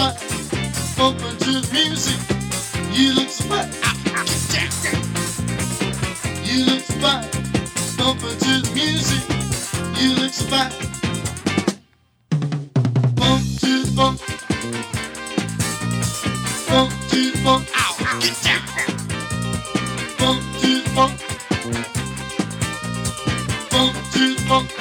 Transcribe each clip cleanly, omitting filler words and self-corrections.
fine. Bumping to the music. You look so fine. You look so fine. Bumping to the music. You look so fine. Bump to the bump. Bump to the bump. Ow, get down. Bump to the bump. Bump to the bump.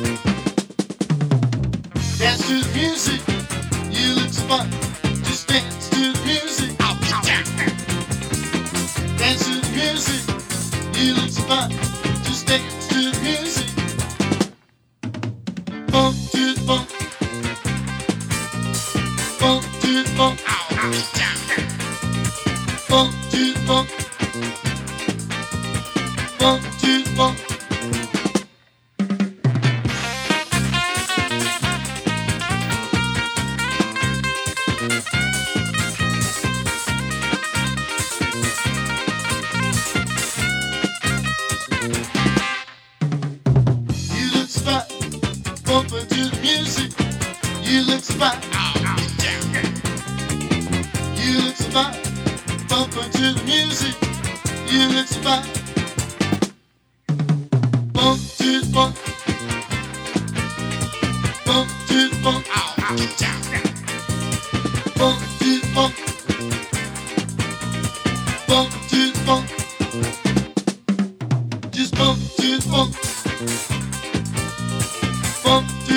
Dance to the music. You look so fine. Just dance to the music. Ow, get down. Dance to the music. You look so fine. Just dance to the music. Bump to the bump. Bump to the bump. Ow, get down. Bump to the bump. Bump to the bump. You look so fine. Bumping to the music. You look so fine. Get down. You look so fine. Bumping to the music. You look so fine. Bump to the bump. Bump to the bump. Get down. Bump to the bump. Bump to the bump. Just bump to the bump. Bump to